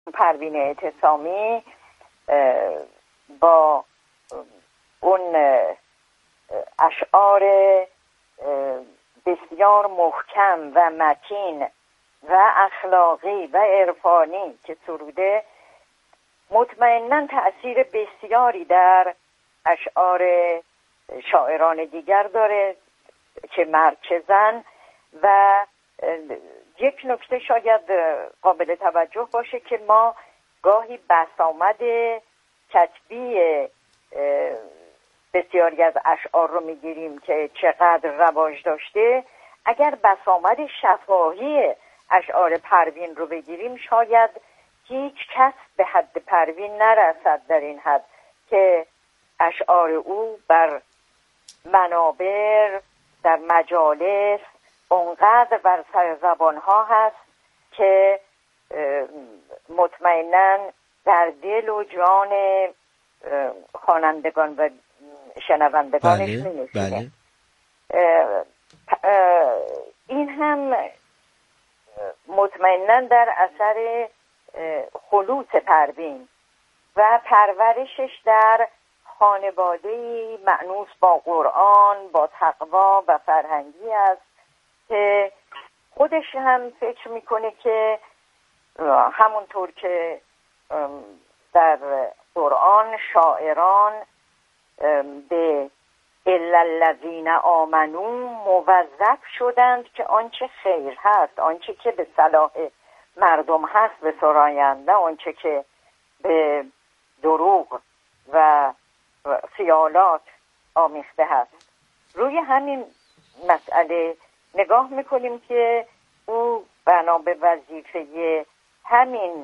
پروین اعتصامی با اون اشعار بسیار محکم و متین و اخلاقی و عرفانی که سروده مطمئناً تأثیر بسیاری در اشعار شاعران دیگر داره که مرکزن. و یک نکته شاید قابل توجه باشه که ما گاهی بسامد کتبی بسیاری از اشعار رو میگیریم که چقدر رواج داشته. اگر بسامد شفاهی اشعار پروین رو بگیریم شاید هیچ کس به حد پروین نرسد در این حد که اشعار او بر منابر در مجالس اونقدر بر سر زبان ها هست که مطمئناً در دل و جان خوانندگان و شنوندگانش می‌نشینه. این هم مطمئناً در اثر خلوص پروین و پرورشش در خانواده‌ای مأنوس با قرآن، با تقوا و فرهنگی است که خودش هم فکر میکنه که همونطور که در قرآن شاعران به الا الذین آمنو موظف شدند که آنچه خیر هست، آنچه که به صلاح مردم هست بسرایند، نه آنچه که به دروغ و خیالات آمیخته هست. روی همین مسئله نگاه میکنیم که او بنا به وظیفه همین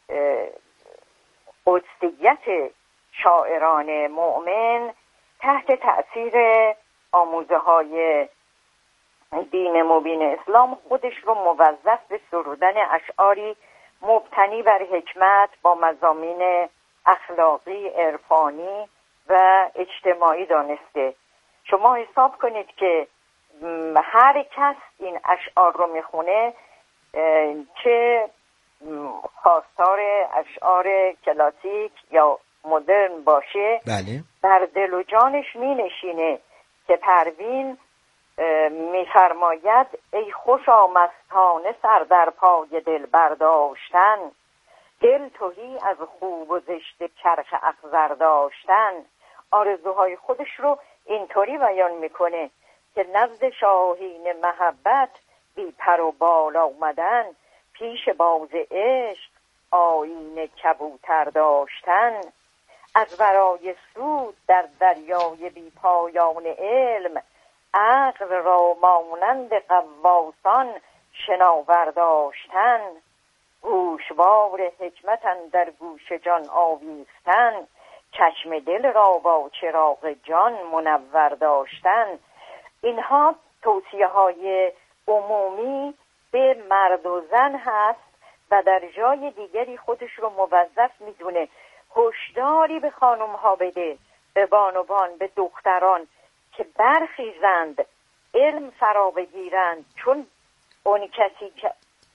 قدسیت شاعران مؤمن تحت تأثیر آموزه های دین مبین اسلام خودش رو موظف به سرودن اشعاری مبتنی بر حکمت با مضامین اخلاقی، عرفانی و اجتماعی دانسته. شما حساب کنید که هر کس این اشعار رو میخونه، چه خواستار اشعار کلاسیک یا مدرن باشه، بله. در دل و جانش مینشینه که پروین میفرماید ای خوشا مستانه سر در پای دل برداشتن، دل تهی از خوب و زشت چرخ اخضر داشتن. آرزوهای خودش رو اینطوری بیان میکنه که نزد شاهین محبت بی پر و بال آمدن، پیش باز عشق آیین کبوتر داشتن، از ورای سود در دریای بی پایان علم، عقل را مانند غواصان شناور داشتن، گوشوار حکمت در گوش جان آویختن، چشم دل را با چراغ جان منور داشتن. اینها توصیه های عمومی به مرد و زن هست و در جای دیگری خودش رو موظف میدونه هشداری به خانم ها بده، به بانوان، به دختران که برخیزند، علم فرا بگیرند، چون اون کسی که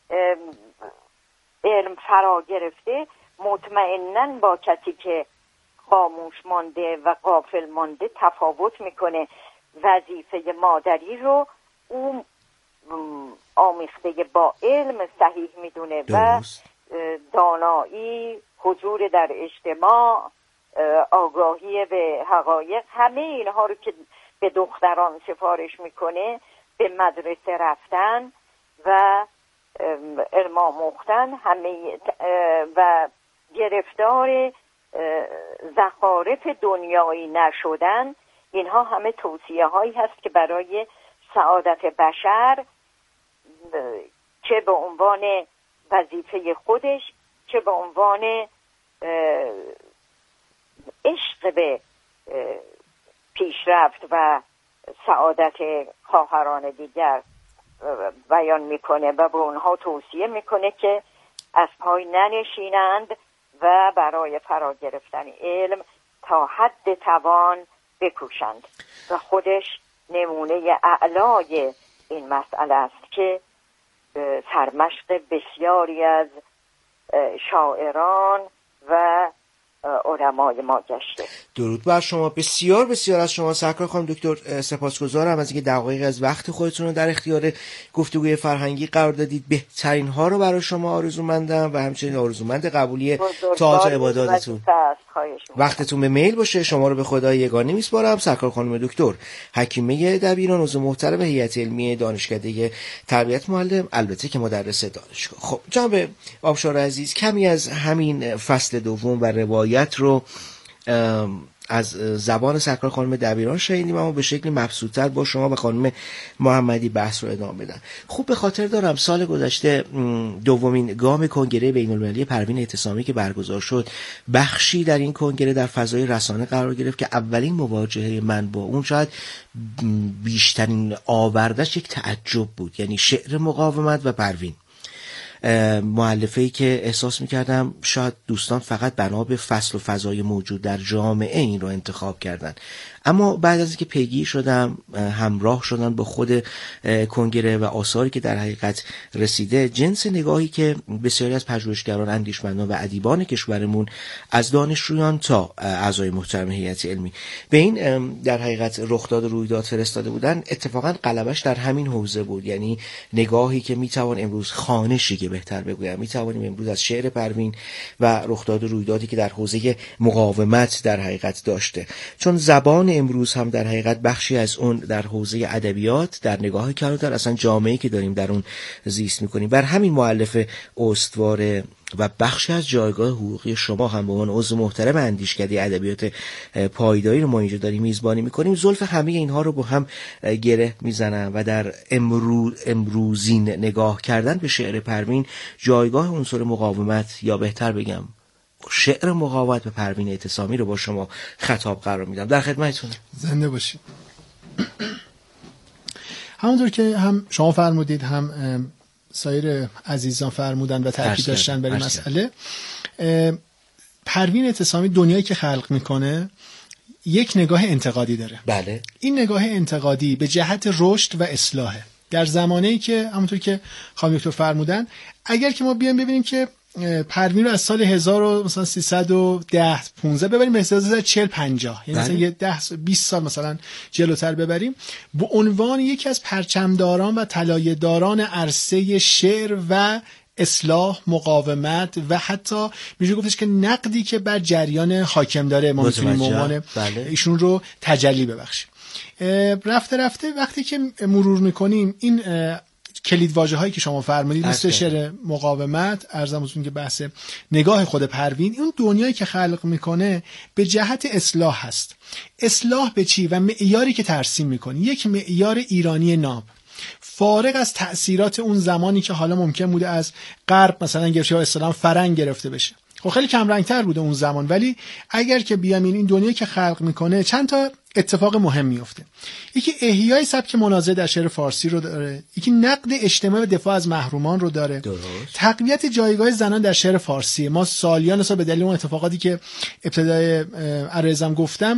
علم فرا گرفته مطمئناً با کسی که خاموش مانده و غافل مانده تفاوت میکنه. وظیفه مادری رو اون آمیخته با علم صحیح میدونه و دانایی، حضور در اجتماع، آگاهی به حقایق، همه اینها رو که به دختران سفارش میکنه، به مدرسه رفتن و علم آموختن، همه و گرفتار زخارف دنیایی نشدن، اینها همه توصیه هایی هست که برای سعادت بشر چه به عنوان وظیفه خودش، چه به عنوان عشق به پیشرفت و سعادت خواهران دیگر بیان میکنه و به اونها توصیه میکنه که از پای ننشینند و برای فرا گرفتن علم تا حد توان بکوشند و خودش نمونه اعلای این مسئله است که سرمشق بسیاری از شاعران و علمای ما گشته. درود بر شما. بسیار بسیار از شما سرکار خانم دکتر سپاسگزارم از اینکه دقایقی از وقت خودتون رو در اختیار گفتگوی فرهنگی قرار دادید. بهترین ها رو برای شما آرزومندم و همچنین آرزومند قبولی تئاتر عباداتتون. وقتتون به میل باشه. شما رو به خدای یگانه میسپارم. سرکار خانم دکتر حکیمه دبیران، عضو محترم هیئت علمی دانشکده تربیت معلم، البته که مدرس دانشگاه. خب جناب آبشار عزیز، کمی از همین فصل دوم و روایت رو از زبان سرکار خانم دبیران شنیدیم، اما به شکل مبسوط‌تر با شما و خانم محمدی بحث رو ادامه بدم. خوب به خاطر دارم سال گذشته دومین گام کنگره بین‌المللی پروین اعتصامی که برگزار شد، بخشی در این کنگره در فضای رسانه قرار گرفت که اولین مواجهه من با اون شاید بیشترین آوردش یک تعجب بود، یعنی شعر مقاومت و پروین، مؤلفه‌ای که احساس می‌کردم شاید دوستان فقط بنا به فصل و فضای موجود در جامعه این رو انتخاب کردن. اما بعد از اینکه پیگیر شدم، همراه شدم با خود کنگره و آثاری که در حقیقت رسیده، جنس نگاهی که بسیاری از پژوهشگران، اندیشمندان و ادیبان کشورمون از دانشجویان تا اعضای محترم هیئت علمی به این در حقیقت رخداد رویداد فرستاده بودن، اتفاقا غلبش در همین حوزه بود. یعنی نگاهی که میتوان امروز خوانشی که بهتر بگویم میتوانیم امروز از شعر پروین و رخداد رویدادی که در حوزه مقاومت در حقیقت داشته، چون زبان امروز هم در حقیقت بخشی از اون در حوزه ادبیات در نگاه کلانتر اصلا جامعه‌ای که داریم در اون زیست میکنیم. بر همین مؤلف استوار و بخشی از جایگاه حقوقی شما هم به عنوان عضو محترم اندیشکده ادبیات پایداری رو ما اینجا داریم میزبانی میکنیم، زلف همه اینها رو با هم گره میزنم و در امروزین نگاه کردن به شعر پروین جایگاه عنصر مقاومت، یا بهتر بگم شعر مقاومت به پروین اعتصامی رو با شما خطاب قرار میدم. در خدمتتون. زنده باشید. همونطور که هم شما فرمودید، هم سایر عزیزان فرمودن و تاکید داشتن بر این مسئله، پروین اعتصامی دنیایی که خلق میکنه یک نگاه انتقادی داره. بله. این نگاه انتقادی به جهت رشد و اصلاحه. در زمانه‌ای که همونطور که خانم دکتر فرمودن، اگر که ما بیایم ببینیم که پروین رو از سال 1310 15 ببریم به 1340 50، یعنی مثلا یه 10-20 سال مثلا جلوتر ببریم، به عنوان یکی از پرچمداران و طلایه‌داران عرصه شعر و اصلاح، مقاومت و حتی میشه گفتش که نقدی که بر جریان حاکم داره ما میتونیم به عنوان ایشون رو تجلی ببخشیم. رفته رفته وقتی که مرور میکنیم این کلیدواژه هایی که شما فرمودید مثل شعر مقاومت، عرضم حضورتون که بحث نگاه خود پروین، اون دنیایی که خلق میکنه به جهت اصلاح هست. اصلاح به چی؟ و معیاری که ترسیم میکنه یک معیار ایرانی ناب، فارغ از تأثیرات اون زمانی که حالا ممکن بوده از غرب مثلا گرفته یا اصطلاحاً فرنگ گرفته بشه. خب خیلی کم رنگتر بوده اون زمان، ولی اگر که بیام این دنیایی که خلق میکنه چند تا اتفاق مهم میفته. یکی احیای سبک مناظره در شعر فارسی رو داره، یکی نقد اجتماعی و دفاع از محرومان رو داره، تقویت جایگاه زنان در شعر فارسی. ما سالیان سال به دلیل اون اتفاقاتی که ابتدای عرضم گفتم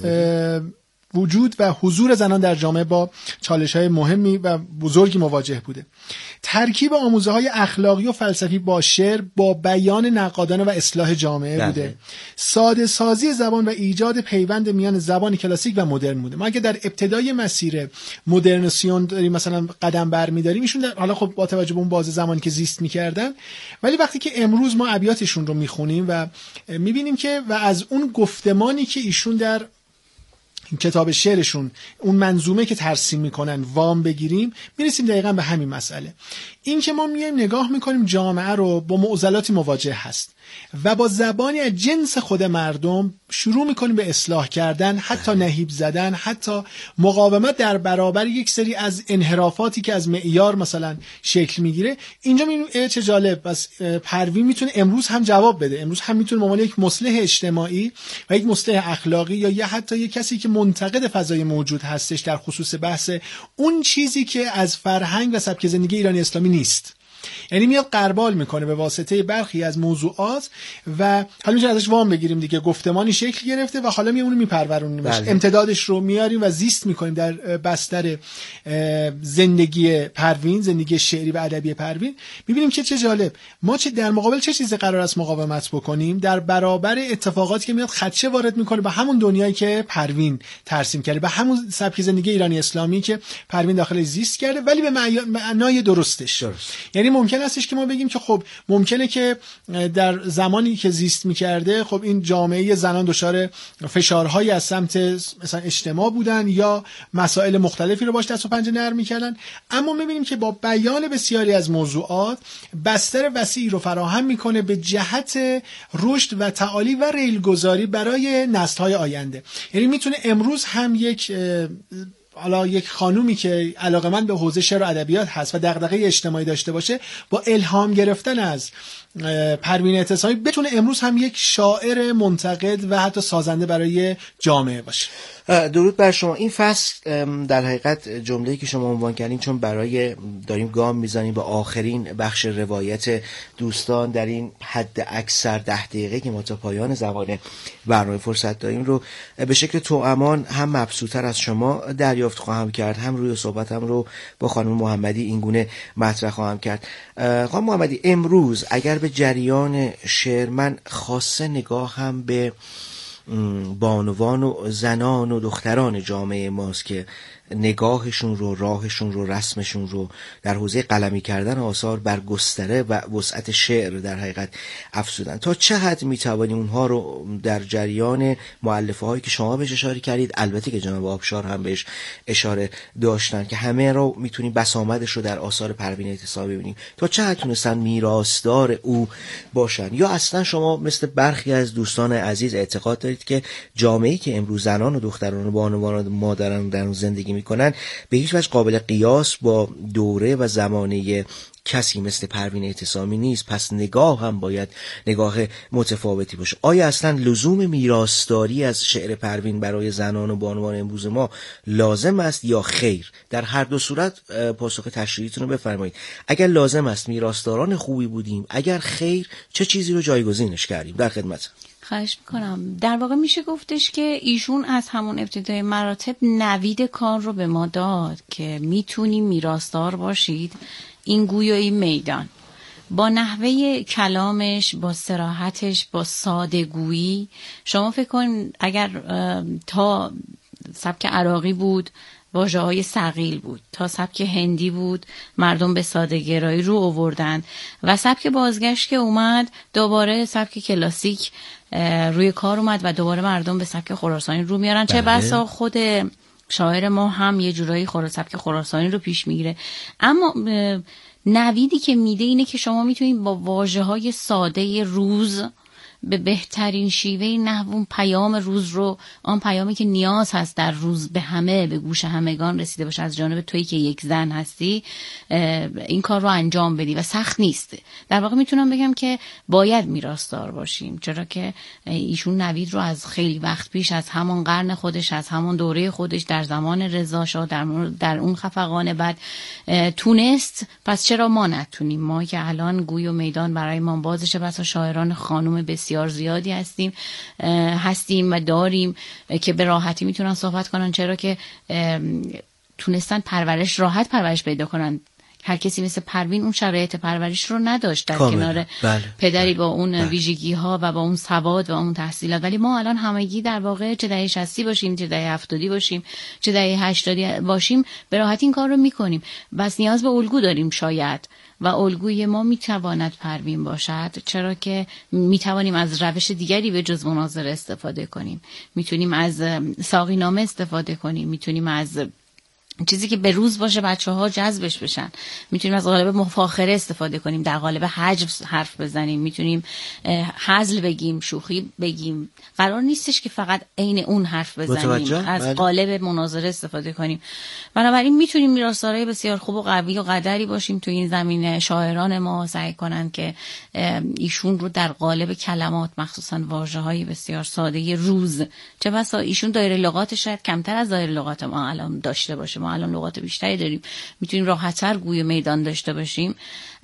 وجود و حضور زنان در جامعه با چالش‌های مهمی و بزرگی مواجه بوده. ترکیب آموزه‌های اخلاقی و فلسفی با شعر با بیان نقادانه و اصلاح جامعه بوده. ساده سازی زبان و ایجاد پیوند میان زبان کلاسیک و مدرن بوده. ما اگه در ابتدای مسیر مدرنسیون داریم مثلا قدم برمی‌داریم، ایشون حالا خب با توجه به اون بازه زمانی که زیست می‌کردن، ولی وقتی که امروز ما ابیاتشون رو می‌خونیم و می‌بینیم که و از اون گفتمانی که ایشون در کتاب شعرشون، اون منظومه که ترسیم میکنن وام بگیریم، میرسیم دقیقاً به همین مسئله. این که ما میایم نگاه میکنیم جامعه رو با معضلاتی مواجه هست و با زبانی از جنس خود مردم شروع میکنیم به اصلاح کردن، حتی نهیب زدن، حتی مقاومت در برابر یک سری از انحرافاتی که از معیار مثلا شکل میگیره. اینجا میبینیم چه جالب، بس پروین میتونه امروز هم جواب بده، امروز هم میتونه به عنوان یک مصلح اجتماعی و یک مصلح اخلاقی یا حتی یک کسی که منتقد فضای موجود هستش در خصوص بحث اون چیزی که از فرهنگ و سبک زندگی ایرانی اسلامی نیست، یعنی میاد غربال میکنه به واسطه برخی از موضوعات و حالا میشه ازش وام بگیریم دیگه، گفتمانی شکل گرفته و حالا میمونه میپرورونیمش، امتدادش رو میاریم و زیست میکنیم در بستر زندگی پروین، زندگی شعری و ادبی پروین. میبینیم که چه جالب، ما چه در مقابل چه چیزی قرار است مقاومت بکنیم؟ در برابر اتفاقاتی که میاد خدشه وارد میکنه به همون دنیایی که پروین ترسیم کرده، به همون سبک زندگی ایرانی اسلامی که پروین داخل زیست کرده، ولی به معنای درستش. یعنی ممکن استش که ما بگیم که خب ممکنه که در زمانی که زیست میکرده خب این جامعه زنان دچار فشارهایی از سمت مثلا اجتماع بودن یا مسائل مختلفی رو باش دست و پنجه نرم میکردن، اما میبینیم که با بیان بسیاری از موضوعات بستر وسیعی رو فراهم میکنه به جهت رشد و تعالی و ریلگذاری برای نسل‌های آینده. یعنی میتونه امروز هم یک خانومی که علاقه‌مند به حوزه شعر و ادبیات هست و دغدغه اجتماعی داشته باشه، با الهام گرفتن از پروین اعتصامی بتونه امروز هم یک شاعر منتقد و حتی سازنده برای جامعه باشه. درود بر شما. این فصل در حقیقت جمله‌ای که شما عنوان کردین، چون داریم گام میزنیم به آخرین بخش روایت دوستان در این حد اکثر 10 دقیقه که ما تا پایان زمان برنامه فرصت داریم رو به شکل توامان هم مبسوط‌تر از شما دریافت خواهم کرد، هم روی صحبتم رو با خانم محمدی اینگونه مطرح خواهم کرد. خانم محمدی، امروز اگر به جریان شعر من خاصه نگاه هم به بانوان و زنان و دختران جامعه ماست که نگاهشون رو، راهشون رو، رسمشون رو در حوزه قلمی کردن آثار بر گستره و وسعت شعر در حقیقت افزودن، تا چه حد میتوانیم اونها رو در جریان مؤلفه هایی که شما بهش اشاره کردید، البته که جناب آبشار هم بهش اشاره داشتن که همه رو میتونیم بسامدش رو در آثار پروین اعتصامی ببینیم، تا چه حد تونستن میراثدار او باشن؟ یا اصلا شما مثل برخی از دوستان عزیز اعتقاد دارید که جامعه‌ای که امروز زنان و دختران و بانوان و مادران در زندگی میکنن به هیچ وجه قابل قیاس با دوره و زمانه کسی مثل پروین اعتصامی نیست، پس نگاه هم باید نگاه متفاوتی باشه؟ آیا اصلا لزوم میراثداری از شعر پروین برای زنان و بانوان امروز ما لازم است یا خیر؟ در هر دو صورت پاسخ تشریحیتون رو بفرمایید. اگر لازم است میراثداران خوبی بودیم، اگر خیر چه چیزی رو جایگزینش کردیم؟ در خدمت. خواهش میکنم. در واقع میشه گفتش که ایشون از همون ابتدای مراتب نوید کار رو به ما داد که میتونیم میراثدار باشید این گوی و این میدان، با نحوه کلامش، با صراحتش، با ساده‌گویی. شما فکر کن اگر تا سبک عراقی بود واژه‌های ثقیل بود، تا سبک هندی بود مردم به ساده‌گرایی رو آوردن و سبک بازگشت که اومد دوباره سبک کلاسیک روی کار اومد و دوباره مردم به سبک خراسانی رو میارن. چه بسا خود شاعر ما هم یه جورایی سبک خراسانی رو پیش میگیره، اما نویدی که میده اینه که شما میتونید با واژه‌های ساده روز به بهترین شیوه نحو پیام روز رو، آن پیامی که نیاز هست در روز به همه، به گوش همگان رسیده باشه از جانب تویی که یک زن هستی، این کار رو انجام بدی و سخت نیست. در واقع میتونم بگم که باید میراثدار باشیم، چرا که ایشون نوید رو از خیلی وقت پیش، از همان قرن خودش، از همان دوره خودش، در زمان رضا شاه، در اون خفقان بعد تونست، پس چرا ما نتونیم؟ ما که الان گوی و میدان برای ما بازشه، بسا شاعران خانم بسیار زیادی هستیم و داریم که به راحتی میتونن صحبت کنن، چرا که تونستن راحت پرورش پیدا کنن. هر کسی مثل پروین اون شرایط پرورش رو نداشت در کنار پدری با اون ویژگی ها و با اون سواد و اون تحصیلات، ولی ما الان همگی در واقع چه دهه 60 باشیم، چه دهه 70 باشیم، چه دهه 80 باشیم، به راحتی این کار رو میکنیم. بس نیاز به الگو داریم شاید، و الگوی ما میتواند پروین باشد، چرا که میتوانیم از روش دیگری به جز مناظره استفاده کنیم، میتونیم از ساقینامه استفاده کنیم، میتونیم از چیزی که به روز باشه بچه‌ها جذبش بشن، میتونیم از قالب مفاخره استفاده کنیم، در قالب هجو حرف بزنیم، میتونیم هزل بگیم، شوخی بگیم. قرار نیستش که فقط عین اون حرف بزنیم، از قالب مناظره استفاده کنیم. بنابراین میتونیم میراثدارای بسیار خوب و قوی و قدری باشیم تو این زمینه. شاعران ما سعی کنن که ایشون رو در قالب کلمات، مخصوصا واژه‌های بسیار ساده روز، چه بسا ایشون دایره لغاتش شاید کمتر از دایره لغات ما الان داشته باشه، ما الان لغات بیشتری داریم، میتونیم راحت‌تر گوی میدان داشته باشیم،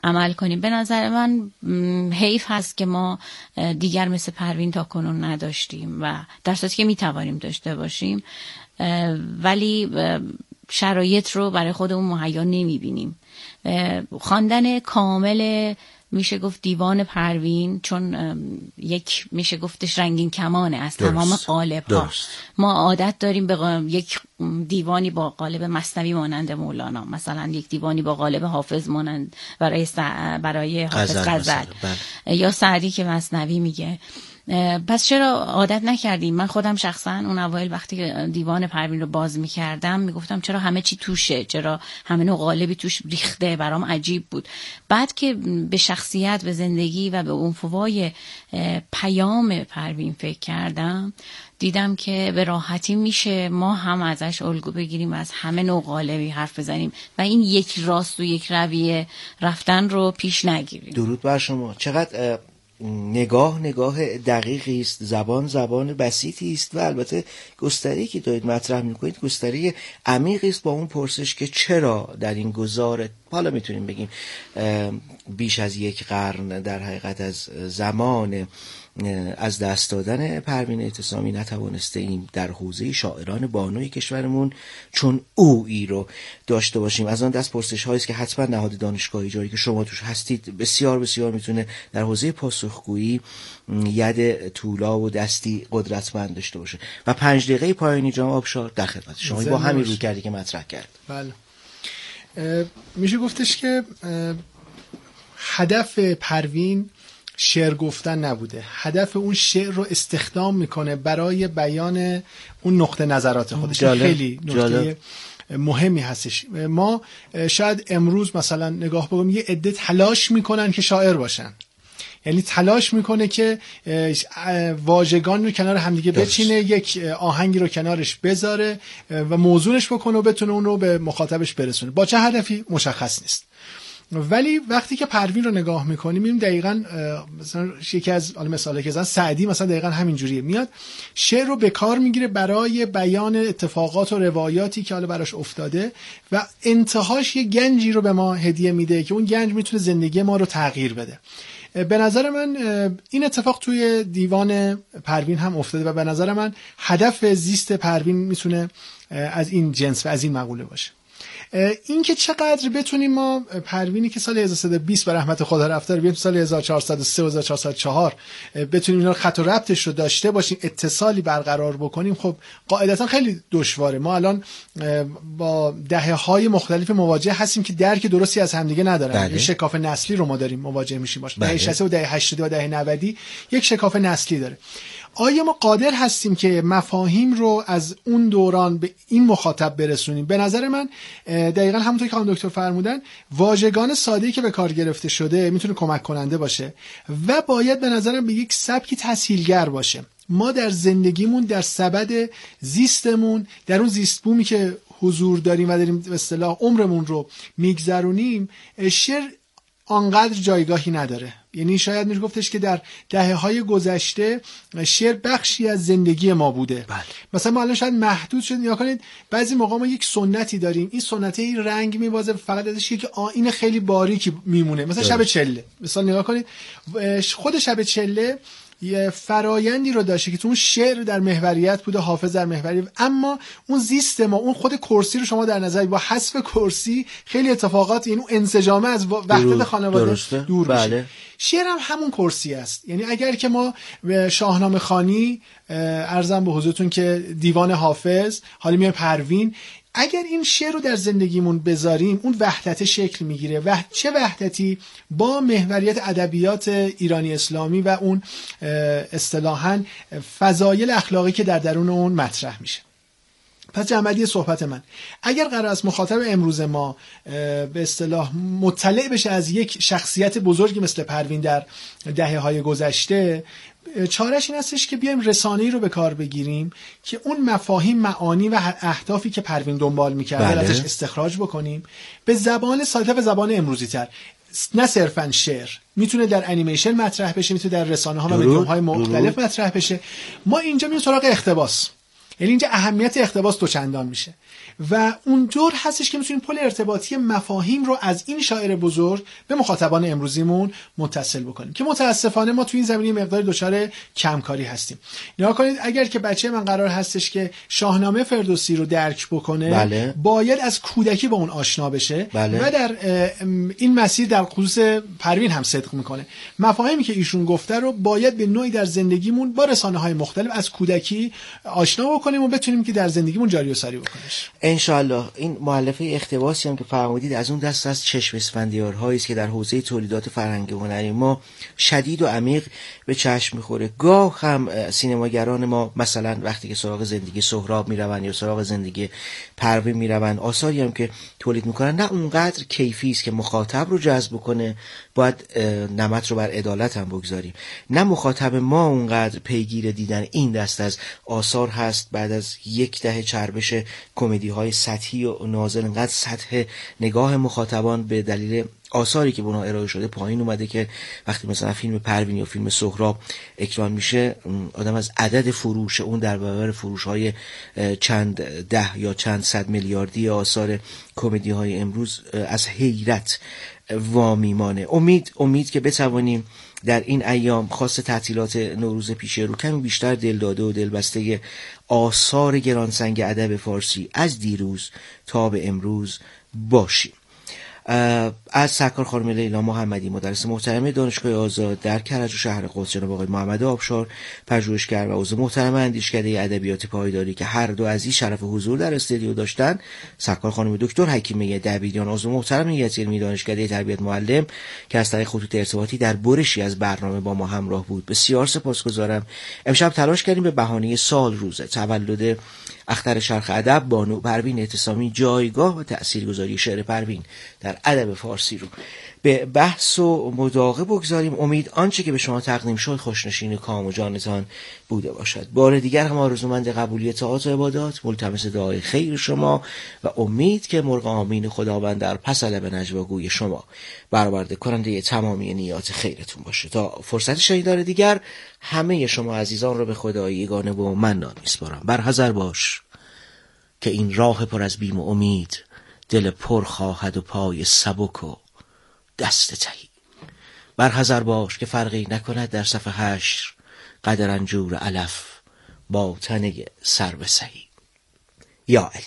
عمل کنیم. به نظر من حیف هست که ما دیگر مثل پروین تا کنون نداشتیم و در صورتی که میتوانیم داشته باشیم ولی شرایط رو برای خودمون مهیا نمیبینیم. خواندن کامل میشه گفت دیوان پروین، چون یک میشه گفتش رنگین کمانه از تمام قالب ها. ما عادت داریم به یک دیوانی با قالب مثنوی مانند مولانا، مثلا یک دیوانی با قالب حافظ مانند برای حافظ غزل، یا سعدی که مثنوی میگه. پس چرا عادت نکردیم؟ من خودم شخصا اون اوایل وقتی دیوان پروین رو باز میکردم میگفتم چرا همه چی توشه، چرا همه نوع قالبی توش ریخته، برام عجیب بود. بعد که به شخصیت، به زندگی و به عنفوای پیام پروین فکر کردم، دیدم که به راحتی میشه ما هم ازش الگو بگیریم و از همه نوع قالبی حرف بزنیم و این یک راست و یک رویه رفتن رو پیش نگیریم. درود بر شما. چقدر نگاه دقیقی است، زبان بسیطی است و البته گستری که دارید مطرح میکنید گستری عمیقی است با اون پرسش که چرا در این گذار، حالا میتونیم بگیم بیش از یک قرن در حقیقت از زمان از دست دادن پروین اعتصامی نتوانسته ایم در حوزه شاعران بانوی کشورمون چون اویی رو داشته باشیم. از آن دست پرسش هایی است که حتما نهاد دانشگاهی جاری که شما توش هستید بسیار بسیار میتونه در حوزه پاسخگویی ید طولا و دستی قدرتمند داشته باشه. و 5 دقیقه پایانی جناب آبشار در خدمت شما با همین روی کردی که مطرح کرد. بله، میشه گفتش که هدف پروین شعر گفتن نبوده، هدف اون شعر رو استخدام میکنه برای بیان اون نقطه نظرات خودش. خیلی نکته مهمی هستش. ما شاید امروز مثلا نگاه بکنیم یه عده تلاش میکنن که شاعر باشن، یعنی تلاش میکنه که واژگان رو کنار همدیگه بچینه، یک آهنگی رو کنارش بذاره و موزونش بکنه و بتونه اون رو به مخاطبش برسونه. با چه هدفی مشخص نیست. ولی وقتی که پروین رو نگاه میکنیم میبینیم دقیقاً مثلا یکی از مثالی که زدن سعدی مثلا دقیقاً همین جوریه، میاد شعر رو به کار میگیره برای بیان اتفاقات و روایاتی که حالا براش افتاده و انتهاش یه گنجی رو به ما هدیه میده که اون گنج میتونه زندگی ما رو تغییر بده. به نظر من این اتفاق توی دیوان پروین هم افتاده و به نظر من هدف زیست پروین میتونه از این جنس و از این مقوله باشه. این که چقدر بتونیم ما پروینی که سال 1320 به رحمت خدا رفته رو بیایم سال 1403 و 1404 بتونیم اینا خط و ربطش رو داشته باشیم، اتصالی برقرار بکنیم، خب قاعدتا خیلی دشواره. ما الان با دهه‌های مختلف مواجه هستیم که درک درستی از همدیگه ندارن. یه شکاف نسلی رو ما داریم مواجه میشیم باشه. دهه 60 و دهه 80 و دهه 90 یک شکاف نسلی داره. آیا ما قادر هستیم که مفاهیم رو از اون دوران به این مخاطب برسونیم؟ به نظر من دقیقاً همونطور که خانم دکتر فرمودن واژگان ساده‌ای که به کار گرفته شده میتونه کمک کننده باشه و باید به نظرم به یک سبکی تسهیلگر باشه. ما در زندگیمون، در سبد زیستمون، در اون زیست بومی که حضور داریم و داریم به اصطلاح عمرمون رو میگذرونیم، شعر آنقدر جایگاهی نداره. یعنی شاید میشه گفتش که در دهه‌های گذشته شعر بخشی از زندگی ما بوده. بله. مثلا ما الان شاید محدود شد. نگاه کنید بعضی موقع ما یک سنتی داریم، این سنته رنگ میبازه، فقط ازش یک آیین خیلی باریکی میمونه. مثلا شب چله، مثلا نگاه کنید خود شب چله یه فرایندی رو داشته که تو اون شعر در محوریت بوده، حافظ در محوریت، اما اون زیست ما، اون خود کرسی رو شما در نظر با حذف کرسی خیلی اتفاقات، این انسجام از وحدت خانواده دور میشه. بله. شعر هم همون کرسی است. یعنی اگر که ما شاهنامه خوانی عرضم به حضورتون که دیوان حافظ، حالا میاد پروین، اگر این شعر رو در زندگیمون بذاریم اون وحدت شکل میگیره. و چه وحدتی؟ با محوریت ادبیات ایرانی اسلامی و اون اصطلاحاً فضایل اخلاقی که در درون اون مطرح میشه. پس جمعی صحبت من، اگر قرار است مخاطب امروز ما به اصطلاح مطلع بشه از یک شخصیت بزرگی مثل پروین در دهه‌های گذشته، چارش این هستش که بیایم رسانه‌ای رو به کار بگیریم که اون مفاهیم، معانی و اهدافی که پروین دنبال می‌کرد ازش استخراج بکنیم به زبان ساده و زبان امروزی تر. نه صرفاً شعر، میتونه در انیمیشن مطرح بشه، میتونه در رسانه‌ها و مدیوم‌های مختلف مطرح بشه. ما اینجا میریم سراغ اقتباس. یعنی اینجا اهمیت اقتباس دوچندان میشه و اونجور هستش که میتونیم پل ارتباطی مفاهیم رو از این شاعر بزرگ به مخاطبان امروزیمون متصل بکنیم که متاسفانه ما تو این زمینه مقدار دچار کمکاری هستیم. نگاه کنید اگر که بچه من قرار هستش که شاهنامه فردوسی رو درک بکنه بله. باید از کودکی با اون آشنا بشه بله. و در این مسیر در خصوص پروین هم صدق میکنه. مفاهیمی که ایشون گفته رو باید به نوعی در زندگیمون با رسانه‌های مختلف از کودکی آشنا بکنیم و بتونیم که در زندگیمون جاری و ساری بکنیش. انشالله. این مؤلفه اقتباسی هم که فرمودید از اون دست از چشم اسفندیارهایی است که در حوزه تولیدات فرهنگی و هنری ما شدید و عمیق به چشم میخوره. گاه هم سینماگران ما مثلا وقتی که سراغ زندگی سهراب میروند یا سراغ زندگی پروین میروند، آثاری هم که تولید میکنن نه اونقدر کیفی است که مخاطب رو جذب کنه، باید نمط رو بر عدالت هم بگذاریم، نه مخاطب ما اونقدر پیگیر دیدن این دست از آثار هست. بعد از یک دهه چربش کمدی های سطحی و نازل، انقدر سطح نگاه مخاطبان به دلیل آثاری که به اونها ارائه شده پایین اومده که وقتی مثلا فیلم پروین یا فیلم سهراب اکران میشه آدم از عدد فروش اون در برابر فروش های چند ده یا چند صد میلیاردی آثار کمدی های امروز از حیرت وامیمانه. امید که بتوانیم در این ایام خاص تعطیلات نوروز پیش رو کمی بیشتر دلداده و دلبسته آثار گرانسنگ ادب فارسی از دیروز تا به امروز باشیم. از سرکار خانم لیلا محمدی مدرس محترم دانشگاه آزاد در کرج و شهر قدس، جناب آقای محمد آبشار پژوهشگر و عضو محترم اندیشکده ادبیات پایداری که هر دو از این شرف حضور در استودیو داشتن، سرکار خانم دکتر حکیمه دبیریان عضو محترم هیئت علمی دانشکده تربیت معلم که از طریق خطوط ارتباطی در برشی از برنامه با ما همراه بود. بسیار سپاسگزارم. امشب تلاش کردیم به بهانه سال روزه تولد اختر شرق ادب بانو پروین اعتصامی جایگاه و تاثیرگذاری شعر پروین در ادب فارسی رو به بحث و مداقه بگذاریم. امید آنچه که به شما تقدیم شد خوشنشین کام و جانتان بوده باشد. بار دیگر هم آرزومند قبولی طاعات و عبادات، ملتمس دعای خیر شما و امید که مرغ آمین خداوند در پس لب نجواگوی شما برآورده کننده تمامی نیات خیرتون باشه. تا فرصت شنیدار دیگر همه شما عزیزان رو به خدای یگانه و منان میسپارم. برحذر باش که این راه پر از بیم و امید دل پر خواهد و پای سبک و دست تهی. برحذر باش که فرقی نکند در صف حشر قدر انجور علف با تنه سر به سهی. یا علی.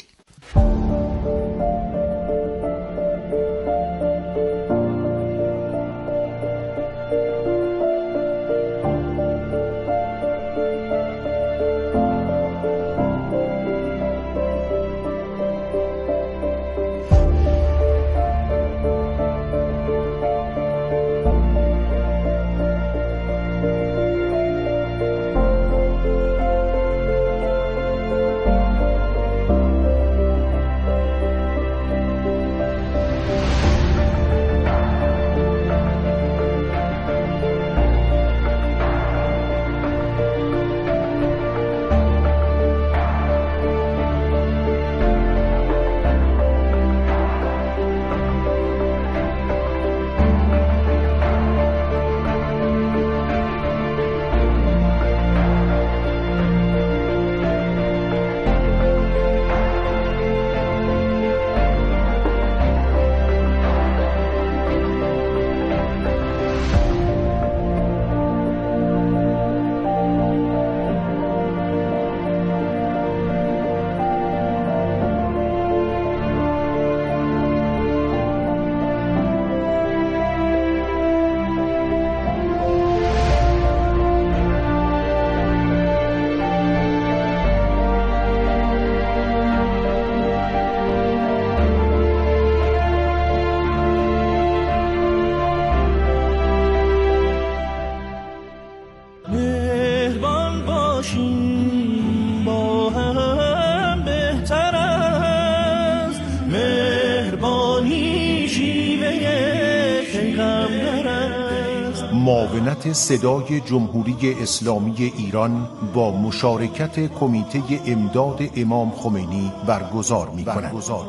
معاونت صدای جمهوری اسلامی ایران با مشارکت کمیته امداد امام خمینی برگزار می‌کند.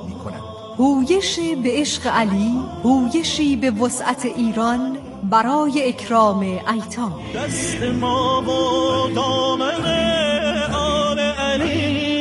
هویشی به عشق علی، هویشی به وسعت ایران برای اکرام ایتام. دست ما و دامن آل علی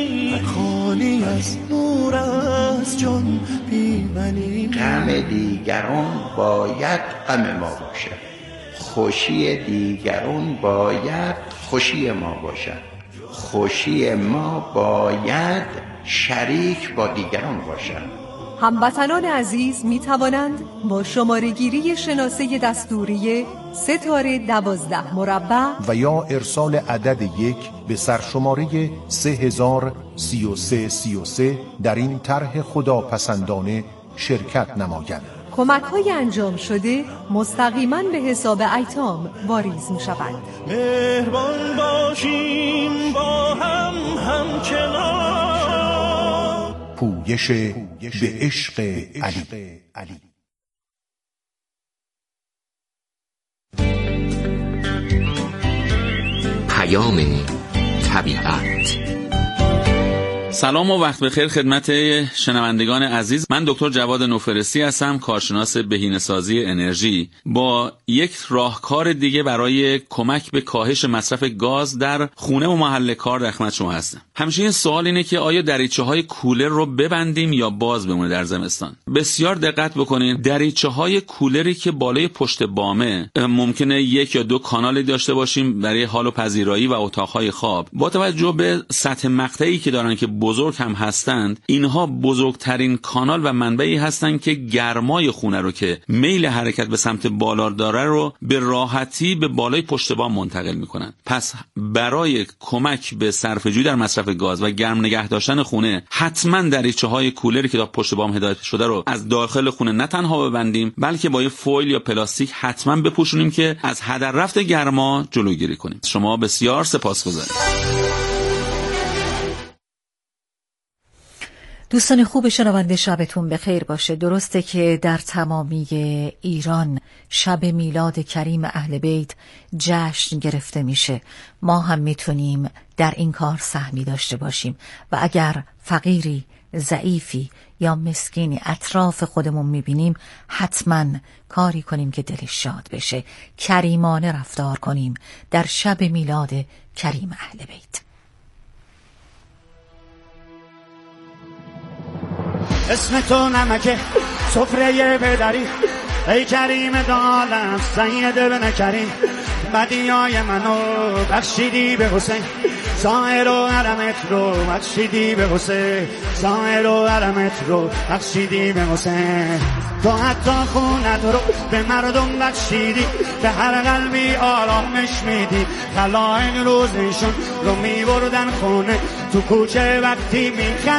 از جان بی منی. غم دیگران باید غم ما باشد، خوشی دیگران باید خوشی ما باشد، خوشی ما باید شریک با دیگران باشد. هموطنان عزیز می توانند با شماره گیری شناسه دستوری 3-12 مربع و یا ارسال عدد 1 به سرشماره 303333 در این طرح خداپسندانه شرکت نمایند. کمک‌های انجام شده مستقیما به حساب ایتام واریز می‌شوند. مهربان باشیم با هم همچنان. پویش به عشق علی. پیام طبیعت. سلام و وقت بخیر خدمت شنوندگان عزیز. من دکتر جواد نوفرسی هستم، کارشناس بهینه‌سازی انرژی، با یک راهکار دیگه برای کمک به کاهش مصرف گاز در خونه و محل کار در خدمت شما هستم. همیشه این سوال اینه که آیا دریچه‌های کولر رو ببندیم یا باز بمونه در زمستان؟ بسیار دقت بکنین، دریچه‌های کولری که بالای پشت بامه ممکنه 1 یا 2 کانال داشته باشیم برای حال و پذیرایی و اتاق‌های خواب. با توجه به سطح مقطعی که دارن که بزرگ هم هستند، اینها بزرگترین کانال و منبعی هستند که گرمای خونه رو که میل حرکت به سمت بالا داره رو به راحتی به بالای پشت بام منتقل میکنن. پس برای کمک به صرفه‌جویی در مصرف گاز و گرم نگه داشتن خونه، حتما دریچه‌های کولری که تا پشت بام هدایت شده رو از داخل خونه نه تنها ببندیم، بلکه با یه فویل یا پلاستیک حتما بپوشونیم که از هدر رفت گرما جلوگیری کنیم. شما بسیار سپاسگزارم. دوستان خوب شنونده، شبتون بخیر باشه. درسته که در تمامی ایران شب میلاد کریم اهل بیت جشن گرفته میشه. ما هم میتونیم در این کار سهمی داشته باشیم و اگر فقیری، ضعیفی یا مسکینی اطراف خودمون میبینیم، حتما کاری کنیم که دلش شاد بشه، کریمانه رفتار کنیم در شب میلاد کریم اهل بیت. اسم تو نمکه سفره بدری، ای کریم دالم سید ابن کریم، بدیای منو بخشیدی به حسین، ظاهر و علمت رو بخشیدی به حسین، ظاهر و علمت رو بخشیدی به حسین. تو حتی خونت رو به مردم بخشیدی، به هر قلبی آرامش میدی، خلائق روزشون رو میبردن خونه، تو کوچه وقتی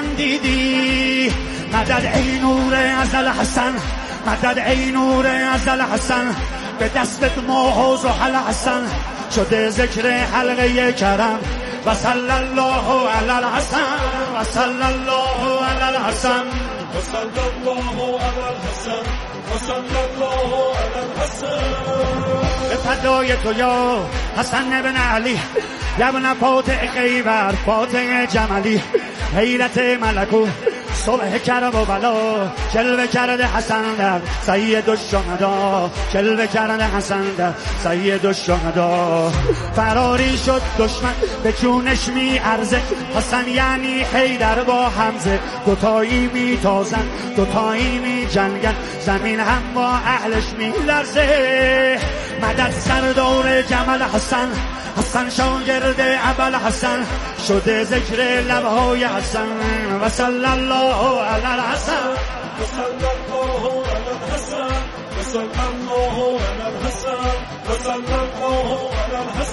میخندیدی. مدد ای نور ازل حسن، مدد ای نور ازل حسن، به دستت ماه و حل حسن شده ذکر حلقه کرم. و صلی الله علی الحسن، و صلی الله علی الحسن، و صلی الله علی الحسن، و صلی الله علی الحسن. به فدای تو یا حسن بن علی، یا ابن فاتح خیبر، فاتح جملی، حیرت ملکو صبح کرب و بلا، جلوه کرده حسن در سید الشهدا، جلوه کرده حسن در سید الشهدا. فراری شد دشمن به جونش می ارزه، حسن یعنی حیدر با حمزه، دوتایی می تازن دوتایی می جنگن، زمین هم با اهلش می لرزه. مدد سردار جمل حسن، حسن شاگرد ابل حسن شده ذکر لبهای حسن. و صلی الله علی الحسن، و صلی الله علی الحسن، و صلی الله علی الحسن، و صلی الله علی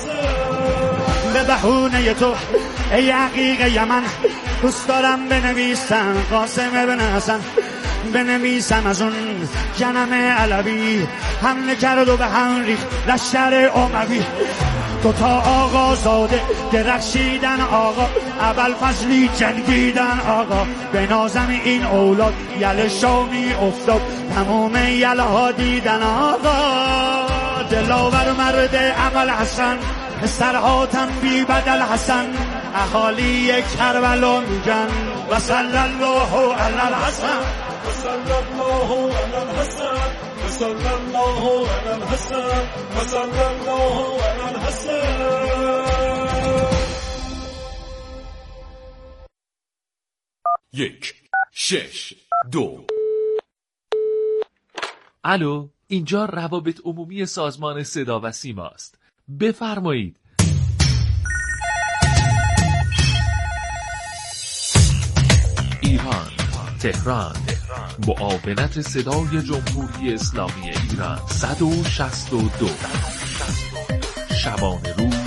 الحسن. به بهونه تو ای عقیق یمن، دوست دارم بنویسم قاسم ابن حسن، بنویسم از اون جنم علوی، حمله کرد و به هم ریخت لشکر اموی. دوتا آقا زاده درخشیدن آقا، اول فصلی جنگیدن آقا، به نازم این اولاد یل شامی افتاد، تمام یل ها دیدن آقا. دلاور مرد عمل حسن، پسرها تنبی بدل حسن، اهالی کربلا میگن. و صلی الله علی الحسن، و صلی الله علی الحسن، و صلی الله علی الحسن، و صلی الله علی الحسن. یک 6 2. الو، اینجا روابط عمومی سازمان صدا و سیما است. بفرمایید. ایران، تهران، معاونت صدای جمهوری اسلامی ایران 162 شبانه روز